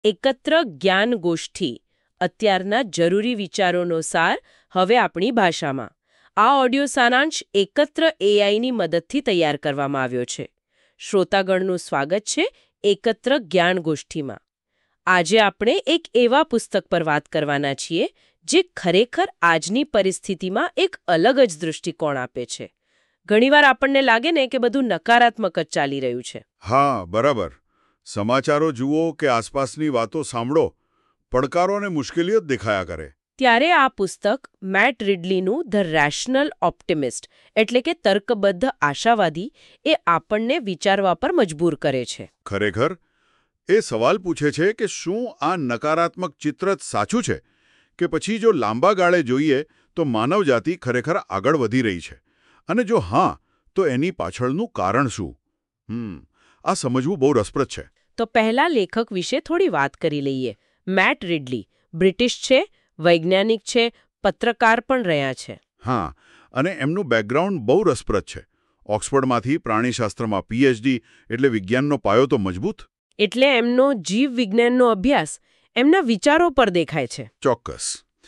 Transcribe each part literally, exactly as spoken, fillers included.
એકત્ર જ્ઞાન ગોષ્ઠી અત્યારના જરૂરી વિચારોનો સાર હવે આપણી ભાષામાં. આ ઓડિયો સારાંશ એકત્ર એઆઈની મદદથી તૈયાર કરવામાં આવ્યો છે. શ્રોતાગણનું સ્વાગત છે એકત્ર જ્ઞાન ગોષ્ઠીમાં. આજે આપણે એક એવા પુસ્તક પર વાત કરવાના છીએ જે ખરેખર આજની પરિસ્થિતિમાં એક અલગ જ દૃષ્ટિકોણ આપે છે. ઘણીવાર આપણને લાગે ને કે બધું નકારાત્મક જ ચાલી રહ્યું છે. હા, બરાબર. સમાચારો જુઓ કે આસપાસની વાતો સાંભળો, પડકારો અને મુશ્કેલીઓ જ દેખાયા કરે. ત્યારે આ પુસ્તક મેટ રિડલીનું ધ રેશનલ ઓપ્ટિમિસ્ટ એટલે કે તર્કબદ્ધ આશાવાદી એ આપણને વિચારવા પર મજબૂર કરે છે. ખરેખર એ સવાલ પૂછે છે કે શું આ નકારાત્મક ચિત્ર જ સાચું છે કે પછી જો લાંબા ગાળે જોઈએ તો માનવજાતિ ખરેખર આગળ વધી રહી છે, અને જો હા તો એની પાછળનું કારણ શું? હમ આ સમજવું બહુ રસપ્રદ છે. તો પહેલા લેખક વિશે થોડી વાત કરી લઈએ. મેટ રિડલી બ્રિટિશ છે, વૈજ્ઞાનિક છે, પત્રકાર પણ રહ્યા છે. હા, અને એમનું બેકગ્રાઉન્ડ બહુ રસપ્રદ છે. ઓક્સફર્ડમાંથી પ્રાણીશાસ્ત્રમાં પીએચડી એટલે વિજ્ઞાનનો પાયો તો મજબૂત. એટલે એમનો જીવ વિજ્ઞાનનો અભ્યાસ એમના વિચારો પર દેખાય છે. ચોક્કસ.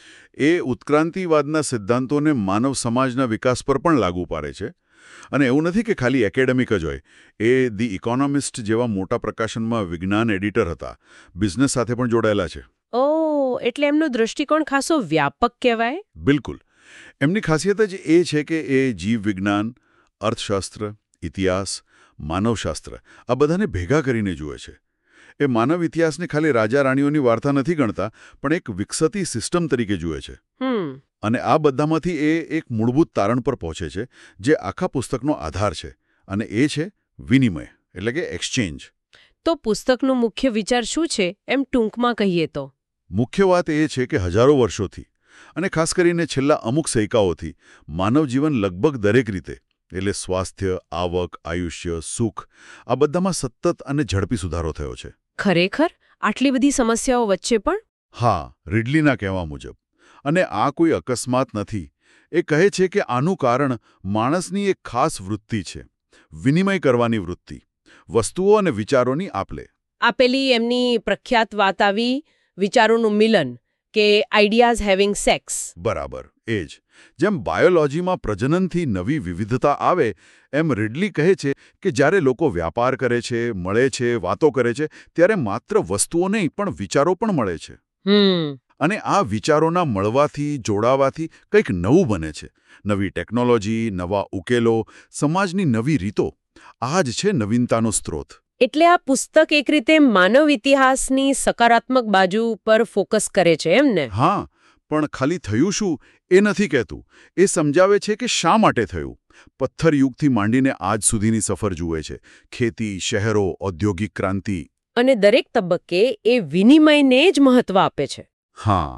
એ ઉત્ક્રાંતિવાદના સિદ્ધાંતોને માનવ સમાજના વિકાસ પર પણ લાગુ પાડે છે. અને એવું નથી કે ખાલી એકેડેમિક જ હોય. એ ધી ઇકોનોમિસ્ટ જેવા મોટા પ્રકાશનમાં વિજ્ઞાન એડિટર હતા. બિઝનેસ સાથે પણ જોડાયેલા છે. ઓહ, એટલે એમનો દૃષ્ટિકોણ ખાસો વ્યાપક કહેવાય. બિલકુલ. એમની ખાસિયત જ એ છે કે એ જીવ વિજ્ઞાન, અર્થશાસ્ત્ર, ઇતિહાસ, માનવશાસ્ત્ર આ બધાને ભેગા કરીને જુએ છે. એ માનવ ઇતિહાસને ખાલી રાજા રાણીઓની વાર્તા નથી ગણતા, પણ એક વિકસતી સિસ્ટમ તરીકે જુએ છે. અને આ બધામાંથી એ એક મૂળભૂત તારણ પર પહોંચે છે જે આખા પુસ્તકનો આધાર છે, અને એ છે વિનિમય એટલે કે એક્સચેન્જ. તો પુસ્તકનો મુખ્ય વિચાર શું છે એમ ટૂંકમાં કહીએ તો? મુખ્ય વાત એ છે કે હજારો વર્ષોથી અને ખાસ કરીને છેલ્લા અમુક સૈકાઓથી માનવ જીવન લગભગ દરેક રીતે એટલે સ્વાસ્થ્ય, આવક, આયુષ્ય, સુખ આ બધામાં સતત અને ઝડપી સુધારો થયો છે. ખરેખર આટલી બધી સમસ્યાઓ વચ્ચે પણ? હા, રિડલીના કહેવા મુજબ. અને આ કોઈ અકસ્માત નથી. એ કહે છે કે આનું કારણ માણસની એક ખાસ વૃત્તિ છે, વિનિમય કરવાની વૃત્તિ, વસ્તુઓ અને વિચારોની આપલે. આપેલી એમની પ્રખ્યાત વાત આવી વિચારોનું મિલન કે આઈડિયાઝ હેવિંગ સેક્સ. બરાબર, એ જ. જેમ બાયોલોજીમાં પ્રજનનથી નવી વિવિધતા આવે, એમ રિડલી કહે છે કે જ્યારે લોકો વ્યાપાર કરે છે, મળે છે, વાતો કરે છે, ત્યારે માત્ર વસ્તુઓ નહીં પણ વિચારો પણ મળે છે. હમ અને આ વિચારોના મળવાથી, જોડાવાથી કંઈક નવું બને છે. નવી ટેકનોલોજી, નવા ઉકેલો, સમાજની નવી રીતો. આ જ છે નવીનતાનો સ્ત્રોત. એટલે આ પુસ્તક એક રીતે માનવ ઇતિહાસની સકારાત્મક બાજુ પર ફોકસ કરે છે, એમ ને? હા, પણ ખાલી થયું શું એ નથી કહેતું. એ સમજાવે છે કે શા માટે થયું. પથ્થર યુગથી માંડીને આજ સુધીની સફર જુએ છે. ખેતી, શહેરો, ઔદ્યોગિક ક્રાંતિ. અને દરેક તબક્કે એ વિનિમયને જ મહત્વ આપે છે. હા,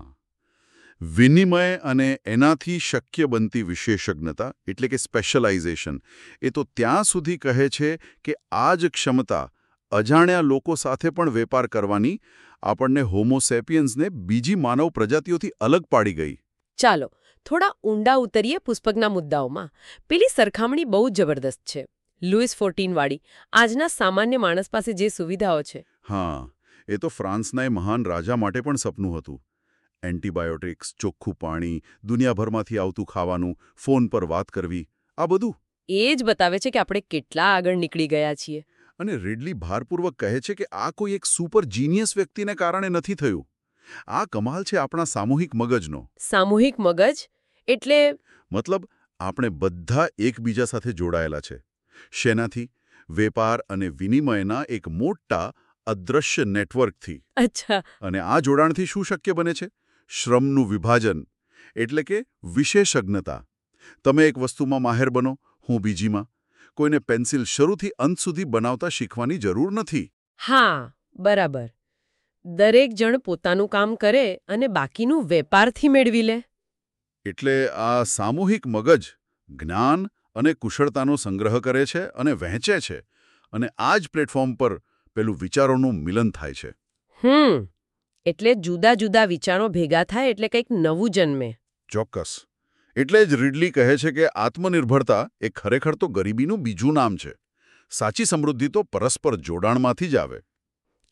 વિનિમય અને એનાથી શક્ય બનતી વિશેષજ્ઞતા એટલે કે સ્પેશિયલાઇઝેશન એ તો ત્યાં સુધી કહે છે કે આ જ ક્ષમતા અજાણ્યા લોકો સાથે પણ વેપાર કરવાની આપણને હોમો સેપિયન્સને બીજી માનવ પ્રજાતિઓથી અલગ પાડી ગઈ. ચાલો થોડા ઊંડા ઉતરીએ પુસ્તકના મુદ્દાઓમાં. પેલી સરખામણી બહુ જબરદસ્ત છે, લુઈસ ફોર્ટીન વાળી. આજના સામાન્ય માણસ પાસે જે સુવિધાઓ છે. હા, એ તો ફ્રાન્સના એ મહાન રાજા માટે પણ સપનું હતું. એન્ટીબાયોટિક્સ, ચોખ્ખું પાણી, દુનિયાભરમાંથી આવતું ખાવાનું, ફોન પર વાત કરવી, આ બધું. એ જ બતાવે છે કે આપણે કેટલા આગળ નીકળી ગયા છીએ. અને રિડલી ભારપૂર્વક કહે છે કે આ કોઈ એક સુપર જીનિયસ વ્યક્તિને કારણે નથી થયું. આ કમાલ છે આપણા સામૂહિક મગજનો. સામૂહિક મગજ એટલે? મતલબ આપણે બધા એકબીજા સાથે જોડાયેલા છે. શેનાથી? વેપાર અને વિનિમયના એક મોટા અદૃશ્ય નેટવર્કથી. અચ્છા. અને આ જોડાણથી શું શક્ય બને છે? શ્રમનું વિભાજન એટલે કે વિશેષજ્ઞતા. તમે એક વસ્તુમાં માહેર બનો, હું બીજીમાં. કોઈને પેન્સિલ શરૂથી અંત સુધી બનાવતા શીખવાની જરૂર નથી. હા, બરાબર. દરેક જણ પોતાનું કામ કરે અને બાકીનું વેપારથી મેળવી લે. એટલે આ સામૂહિક મગજ જ્ઞાન અને કુશળતાનો સંગ્રહ કરે છે અને વહેંચે છે, અને આ જ પ્લેટફોર્મ પર પેલું વિચારોનું મિલન થાય છે. હમ એટલે જુદા જુદા વિચારો ભેગા થાય એટલે કંઈક નવું જન્મે. ચોક્કસ. એટલે જ રિડલી કહે છે કે આત્મનિર્ભરતા એ ખરેખર તો ગરીબીનું બીજું નામ છે. સાચી સમૃદ્ધિ તો પરસ્પર જોડાણમાંથી જ આવે.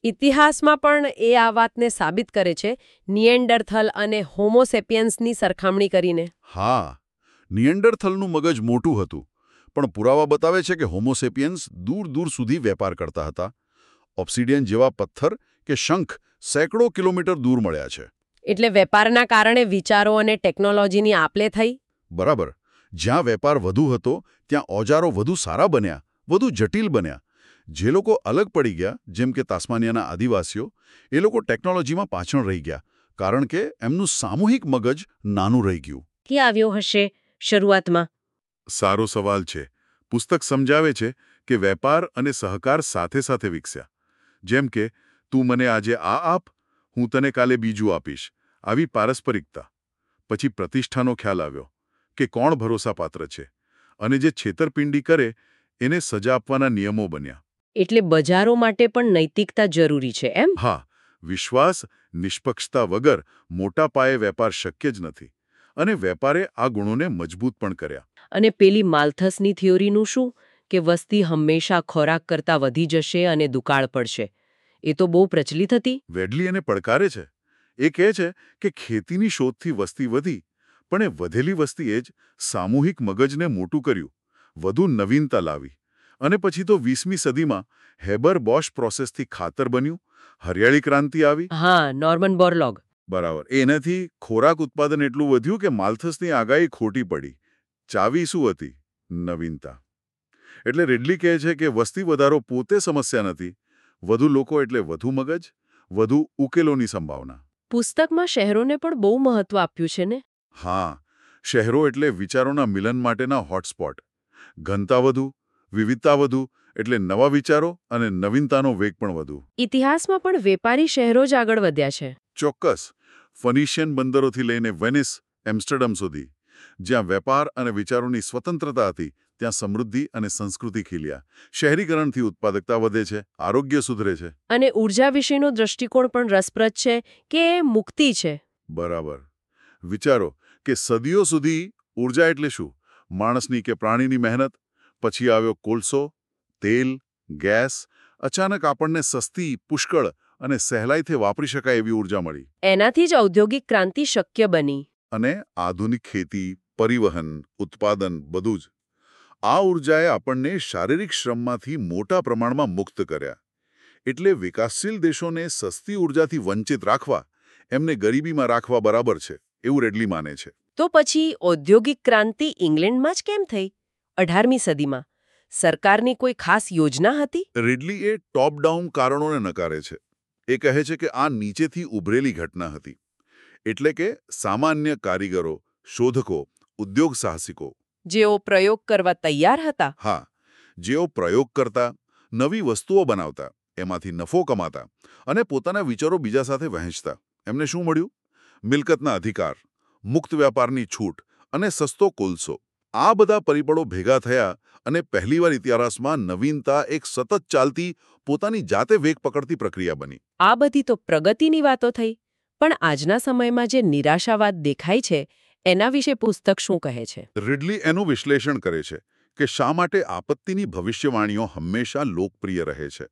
ઇતિહાસમાં પણ એ આ વાતને સાબિત કરે છે, નિએન્ડરથલ અને હોમોસેપિયન્સની સરખામણી કરીને. હા, નિએન્ડરથલનું મગજ મોટું હતું, પણ પુરાવા બતાવે છે કે હોમોસેપિયન્સ દૂર દૂર સુધી વેપાર કરતા હતા. ઓબ્સિડિયન જેવા પથ્થર કે શંખ સેંકડો કિલોમીટર દૂર મળ્યા છે. એટલે વેપારના કારણે વિચારો અને ટેકનોલોજીની આપ-લે થઈ. બરાબર. જ્યાં વેપાર વધુ હતો ત્યાં ઓજારો વધુ સારા બન્યા, વધુ જટિલ બન્યા. જે લોકો અલગ પડી ગયા, જેમ કે તાસ્માનિયાના આદિવાસીઓ, એ લોકો ટેકનોલોજીમાં પાછળ રહી ગયા, કારણ કે એમનું સામૂહિક મગજ નાનું રહી ગયું. કે આવ્યો હશે શરૂઆતમાં? સારો સવાલ છે. પુસ્તક સમજાવે છે કે વેપાર અને સહકાર સાથે સાથે વિકસ્યા. જેમ કે તું મને આજે આ આપ, હું તને કાલે બીજું આપીશ. આવી પારસ્પરિકતા. પછી પ્રતિષ્ઠાનો ખ્યાલ આવ્યો કે કોણ ભરોસાપાત્ર છે, અને જે છેતરપિંડી કરે એને સજા આપવાના નિયમો બન્યા. એટલે બજારો માટે પણ નૈતિકતા જરૂરી છે એમ? હા, વિશ્વાસ, નિષ્પક્ષતા વગર મોટા પાયે વેપાર શક્ય જ નથી. અને વેપારે આ ગુણોને મજબૂત પણ કર્યા. અને પેલી માલ્થસની થિયોરીનું શું, કે વસ્તી હંમેશા ખોરાક કરતાં વધી જશે અને દુકાળ પડશે? એ તો બહુ પ્રચલિત હતી. વેડલી એને પડકારે છે. એ કહે છે કે ખેતીની શોધથી વસ્તી વધી, પણ એ વધેલી વસ્તીએ જ સામૂહિક મગજને મોટું કર્યું, વધુ નવીનતા લાવી. અને પછી તો વીસમી સદીમાં હેબર બોશ પ્રોસેસથી ખાતર બન્યું, હરિયાળી ક્રાંતિ આવી. હા, નોર્મન બોરલોગ. બરાબર. એનાથી ખોરાક ઉત્પાદન એટલું વધ્યું કે માલ્થસની આગાહી ખોટી પડી. ચાવી શું હતી? નવીનતા. એટલે રેડલી કહે છે કે વસ્તી વધારો પોતે સમસ્યા નથી, વધુ લોકો એટલે વધુ મગજ, વધુ ઉકેલોની સંભાવના. પુસ્તકમાં શહેરોને પણ બહુ મહત્વ આપ્યું છે ને? હા, શહેરો એટલે વિચારોના મિલન માટેના હોટસ્પોટ. ઘનતા વધુ, વિવિધતા વધુ, એટલે નવા વિચારો અને નવીનતાનો વેગ પણ વધુ. ઇતિહાસમાં પણ વેપારી શહેરો જ આગળ વધ્યા છે. ચોક્કસ. ફનિશિયન બંદરોથી લઈને વેનિસ, એમ્સ્ટરડમ સુધી. જ્યાં વેપાર અને વિચારોની સ્વતંત્રતા હતી, ત્યાં સમૃદ્ધિ અને સંસ્કૃતિ ખીલ્યા. શહેરીકરણથી ઉત્પાદકતા વધે છે, આરોગ્ય સુધરે છે. અને ઉર્જા વિશેનો દ્રષ્ટિકોણ પણ રસપ્રદ છે કે એ મુક્તિ છે. બરાબર. વિચારો કે સદીઓ સુધી ઉર્જા એટલે શું? માણસની કે પ્રાણીની મહેનત. પછી આવ્યો કોલસો, તેલ, ગેસ. અચાનક આપણને સસ્તી, પુષ્કળ અને સહેલાઈથી વાપરી શકાય એવી ઉર્જા મળી. એનાથી જ ઔદ્યોગિક ક્રાંતિ શક્ય બની. અને આધુનિક ખેતી, પરિવહન, ઉત્પાદન બધું જ. આ ઉર્જાએ આપણને શારીરિક શ્રમમાંથી મોટા પ્રમાણમાં મુક્ત કર્યા. એટલે વિકાસશીલ દેશોને સસ્તી ઉર્જાથી વંચિત રાખવા, એમને ગરીબીમાં રાખવા બરાબર છે, એવું રેડલી માને છે. તો પછી ઔદ્યોગિક ક્રાંતિ ઇંગ્લેન્ડમાં જ કેમ થઈ? અઢારમી સદીમાં સરકારની કોઈ ખાસ યોજના હતી? રેડલી એ ટોપ ડાઉન કારણોને નકારે છે. એ કહે છે કે આ નીચેથી ઉભરેલી ઘટના હતી. એટલે કે સામાન્ય કારીગરો, શોધકો, ઉદ્યોગ સાહસિકો. જેઓ પ્રયોગ કરવા તૈયાર હતા. હા, જેઓ પ્રયોગ કરતા, નવી વસ્તુઓ બનાવતા, એમાંથી નફો કમાતા અને પોતાના વિચારો બીજા સાથે વહેંચતા. એમને શું મળ્યું? મિલકતના અધિકાર, મુક્ત વ્યાપારની છૂટ અને સસ્તો કોલસો. આ બધા પરિબળો ભેગા થયા અને પહેલીવાર ઇતિહાસમાં નવીનતા એક સતત ચાલતી, પોતાની જાતે વેગ પકડતી પ્રક્રિયા બની. આ બધી તો પ્રગતિની વાતો થઈ, પણ આજના સમયમાં જે નિરાશાવાદ દેખાય છે એના વિશે પુસ્તક શું કહે છે? રિડલી એનું વિશ્લેષણ કરે છે કે શા માટે આપત્તિની ભવિષ્યવાણીઓ હંમેશા લોકપ્રિય રહે છે.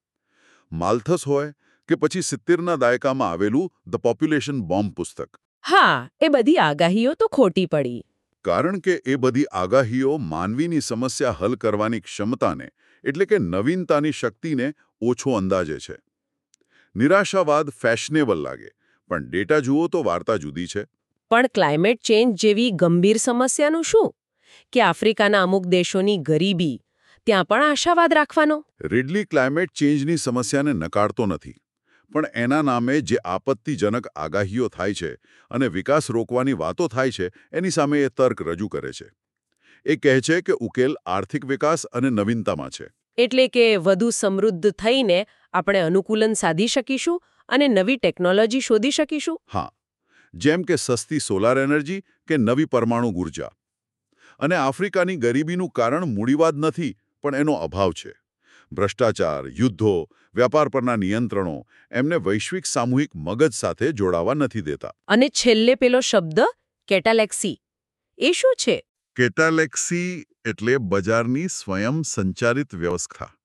માલ્થસ હોય કે પછી સિત્તેરના દાયકામાં આવેલું ધ પોપ્યુલેશન બોમ્બ પુસ્તક. હા, એ બધી આગાહીઓ તો ખોટી પડી. કારણ કે એ બધી આગાહીઓ માનવીની સમસ્યા હલ કરવાની ક્ષમતાને, એટલે કે નવીનતાની શક્તિને ઓછો અંદાજે છે. નિરાશાવાદ ફેશનેબલ લાગે, પણ ડેટા જુઓ તો વાર્તા જુદી છે. પણ ક્લાઇમેટ ચેન્જ જેવી ગંભીર સમસ્યાનું શું? કે આફ્રિકાના અમુક દેશોની ગરીબી, ત્યાં પણ આશાવાદ રાખવાનો? રિડલી ક્લાઇમેટ ચેન્જની સમસ્યાને નકારતો નથી, પણ એના નામે જે આપત્તિજનક આગાહીઓ થાય છે અને વિકાસ રોકવાની વાતો થાય છે, એની સામે એ તર્ક રજૂ કરે છે. એ કહે છે કે ઉકેલ આર્થિક વિકાસ અને નવીનતામાં છે. એટલે કે વધુ સમૃદ્ધ થઈને આપણે અનુકૂલન સાધી શકીશું અને નવી ટેકનોલોજી શોધી શકીશું. હા, જેમ કે સસ્તી સોલાર એનર્જી કે નવી પરમાણુ ઉર્જા. અને આફ્રિકાની ગરીબીનું કારણ મૂડીવાદ નથી, પણ એનો અભાવ છે. ભ્રષ્ટાચાર, યુદ્ધો, વ્યાપાર પરના નિયંત્રણો એમને વૈશ્વિક સામૂહિક મગજ સાથે જોડાવા નથી દેતા. અને છેલ્લે પેલો શબ્દ કેટાલેક્સી, એ શું છે? કેટાલેક્સી એટલે બજારની સ્વયં સંચાલિત વ્યવસ્થા.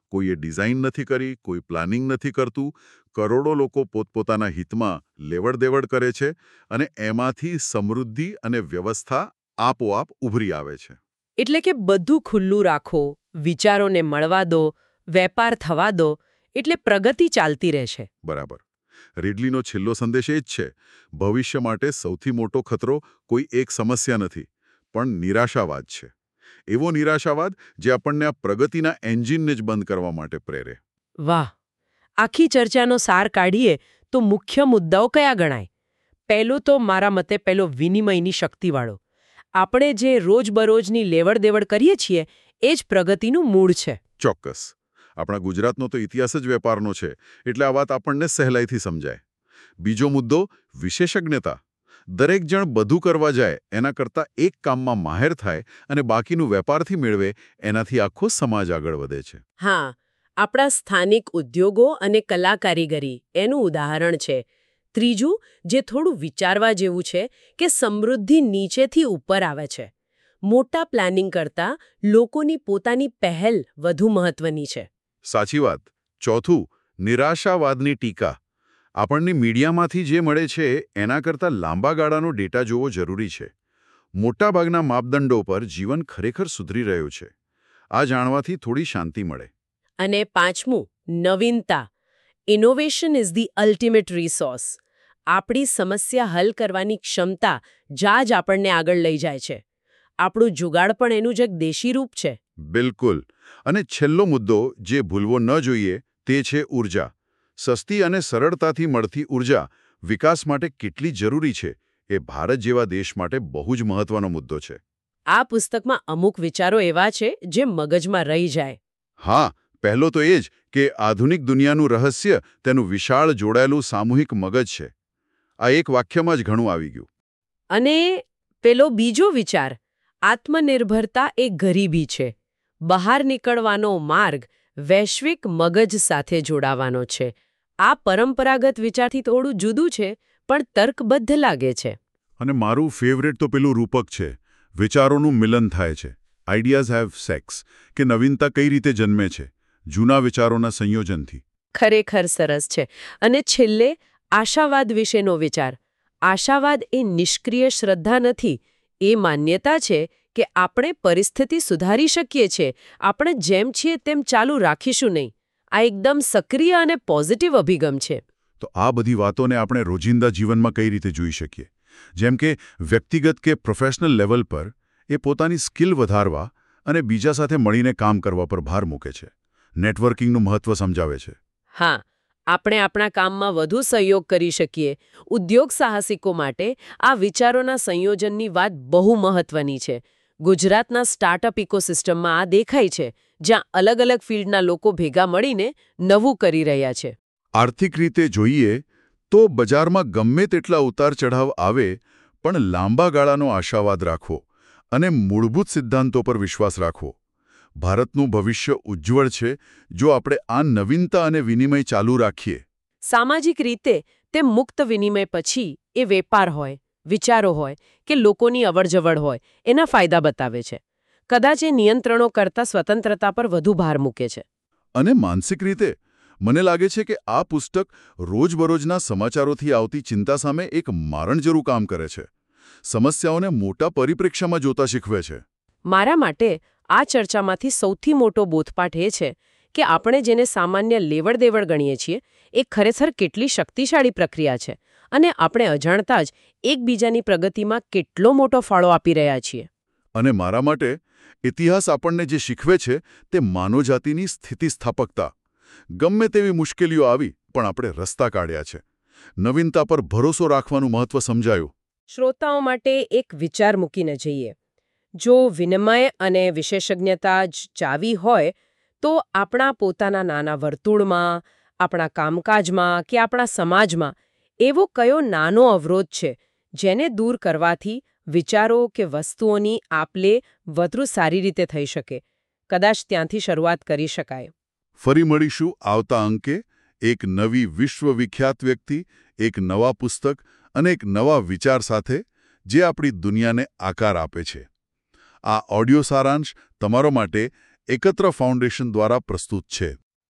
કોઈએ ડિઝાઇન નથી કરી, કોઈ પ્લાનિંગ નથી કરતું. કરોડો લોકો પોતપોતાના હિતમાં લેવડ-દેવડ કરે છે અને એમાંથી સમૃદ્ધિ અને વ્યવસ્થા આપોઆપ ઉભરી આવે છે. એટલે કે બધું ખુલ્લું રાખો, વિચારોને મળવા દો, વેપાર થવા દો, એટલે પ્રગતિ ચાલતી રહેશે. બરાબર. રીડલીનો છેલ્લો સંદેશ એ જ છે, ભવિષ્ય માટે સૌથી મોટો ખતરો કોઈ એક સમસ્યા નથી, પણ નિરાશાવાદ છે. એવો નિરાશાવાદ જે આપણને આ પ્રગતિના એન્જિનને જ બંધ કરવા માટે પ્રેરે. વાહ! આખી ચર્ચાનો સાર કાઢીએ તો મુખ્ય મુદ્દાઓ કયા ગણાય? પહેલો તો મારા મતે પેલો વિનિમયની શક્તિવાળો. આપણે જે રોજબરોજની લેવડ-દેવડ કરીએ છીએ એ જ પ્રગતિનું મૂળ છે. ચોક્કસ. આપણા ગુજરાતનો તો ઇતિહાસ જ વેપારનો છે, એટલે આ વાત આપણને સહેલાઈથી સમજાય. બીજો મુદ્દો વિશેષજ્ઞતા. દરેક જણ બધું કરવા જાય એના કરતાં એક કામમાં માહેર થાય અને બાકીનું વેપારથી મેળવે, એનાથી આખો સમાજ આગળ વધે છે. હા, આપણા સ્થાનિક ઉદ્યોગો અને કલા કારીગરી એનું ઉદાહરણ છે. ત્રીજું, જે થોડું વિચારવા જેવું છે, કે સમૃદ્ધિ નીચેથી ઉપર આવે છે. મોટા પ્લાનિંગ કરતાં લોકોની પોતાની પહેલ વધુ મહત્વની છે. સાચી વાત. ચોથું, નિરાશાવાદની ટીકા. આપણને મીડિયામાંથી જે મળે છે એના કરતાં લાંબા ગાળાનો ડેટા જોવો જરૂરી છે. મોટાભાગના માપદંડો પર જીવન ખરેખર સુધરી રહ્યું છે. આ જાણવાથી થોડી શાંતિ મળે. અને પાંચમું, નવીનતા. Innovation is the ultimate resource. આપણી સમસ્યા હલ કરવાની ક્ષમતા જા જ આપણને આગળ લઈ જાય છે. આપણું જુગાડ પણ એનું જ એક દેશી રૂપ છે. બિલકુલ. અને છેલ્લો મુદ્દો જે ભૂલવો ન જોઈએ તે છે ઊર્જા. સસ્તી અને સરળતાથી મળતી ઊર્જા વિકાસ માટે કેટલી જરૂરી છે એ ભારત જેવા દેશ માટે બહુ જ મહત્વનો મુદ્દો છે. આ પુસ્તકમાં અમુક વિચારો એવા છે જે મગજમાં રહી જાય. હા, પહેલો તો એ જ કે આધુનિક દુનિયાનું રહસ્ય તેનું વિશાળ જોડાયેલું સામૂહિક મગજ છે. આ એક વાક્યમાં જ ઘણું આવી ગયું. અને પેલો બીજો વિચાર, આત્મનિર્ભરતા એ ગરીબી છે. બહાર નીકળવાનો માર્ગ વૈશ્વિક મગજ સાથે જોડાવાનો છે. આ પરંપરાગત વિચારથી થોડું જુદું છે, પણ તર્કબદ્ધ લાગે છે. અને મારું ફેવરેટ તો પેલું રૂપક છે, વિચારોનું મિલન થાય છે. આઈડિયાઝ હેવ સેક્સ, કે નવીનતા કઈ રીતે જન્મે છે, જૂના વિચારોના સંયોજનથી. ખરેખર સરસ છે. અને છેલ્લે આશાવાદ વિશેનો વિચાર. આશાવાદ એ નિષ્ક્રિય શ્રદ્ધા નથી, એ માન્યતા છે કે આપણે પરિસ્થિતિ સુધારી શકીએ છીએ, આપણે જેમ છીએ તેમ ચાલુ રાખીશું નહીં. આ એકદમ સક્રિય અને પોઝિટિવ અભિગમ છે. તો આ બધી વાતોને આપણે રોજિંદા જીવનમાં કઈ રીતે જોઈ શકીએ? જેમ કે વ્યક્તિગત કે પ્રોફેશનલ લેવલ પર એ પોતાની સ્કિલ વધારવા અને બીજા સાથે મળીને કામ કરવા પર ભાર મૂકે છે. નેટવર્કિંગનું મહત્વ સમજાવે છે. હા, આપણે આપણા કામમાં વધુ સહયોગ કરી શકીએ. ઉદ્યોગ સાહસિકો માટે આ વિચારોના સંયોજનની વાત બહુ મહત્વની છે. ગુજરાતના સ્ટાર્ટઅપ ઇકોસિસ્ટમમાં આ દેખાય છે, જ્યાં અલગ અલગ ફિલ્ડના લોકો ભેગા મળીને નવું કરી રહ્યા છે. આર્થિક રીતે જોઈએ તો બજારમાં ગમે તેટલા ઉતાર ચઢાવ આવે, પણ લાંબા ગાળાનો આશાવાદ રાખવો અને મૂળભૂત સિદ્ધાંતો પર વિશ્વાસ રાખવો. ભારતનું ભવિષ્ય ઉજ્જવળ છે જો આપણે આ નવીનતા અને વિનિમય ચાલુ રાખીએ. સામાજિક રીતે તે મુક્ત વિનિમય પછી એ વેપાર હોય, વિચારો હોય કે લોકોની અવરજવર હોય, એના ફાયદા બતાવે છે. કદાચ એ નિયંત્રણો કરતાં સ્વતંત્રતા પર વધુ ભાર મૂકે છે. અને માનસિક રીતે મને લાગે છે કે આ પુસ્તક રોજબરોજના સમાચારોથી આવતી ચિંતા સામે એક મારણ જેવું કામ કરે છે. સમસ્યાઓને મોટા પરિપ્રેક્ષ્યમાં જોતા શીખવે છે. મારા માટે આ ચર્ચામાંથી સૌથી મોટો બોધપાઠ એ છે કે આપણે જેને સામાન્ય લેવડ-દેવડ ગણીએ છીએ એ ખરેખર કેટલી શક્તિશાળી પ્રક્રિયા છે અને આપણે અજાણતા જ એકબીજાની પ્રગતિમાં કેટલો મોટો ફાળો આપી રહ્યા છીએ. અને મારા માટે ઇતિહાસ આપણને જે શીખવે છે તે માનવજાતિની સ્થિતિસ્થાપકતા. ગમે તેવી મુશ્કેલીઓ આવી પણ આપણે રસ્તા કાઢ્યા છે. નવીનતા પર ભરોસો રાખવાનું મહત્વ સમજાયું. શ્રોતાઓ માટે એક વિચાર મૂકીને જઈએ. જો વિનિમય અને વિશેષજ્ઞતા જ ચાવી હોય તો આપણા પોતાના નાના વર્તુળમાં, આપણા કામકાજમાં કે આપણા સમાજમાં એવો કયો નાનો અવરોધ છે જેને દૂર કરવાથી વિચારો કે વસ્તુઓની આપ-લે વધુ સારી રીતે થઈ શકે? કદાચ ત્યાંથી શરૂઆત કરી શકાય. ફરી મળીશું આવતા અંકે એક નવી વિશ્વવિખ્યાત વ્યક્તિ, એક નવા પુસ્તક અને એક નવા વિચાર સાથે જે આપણી દુનિયાને આકાર આપે છે. આ ઓડિયો સારાંશ તમારો માટે એકત્ર ફાઉન્ડેશન દ્વારા પ્રસ્તુત છે.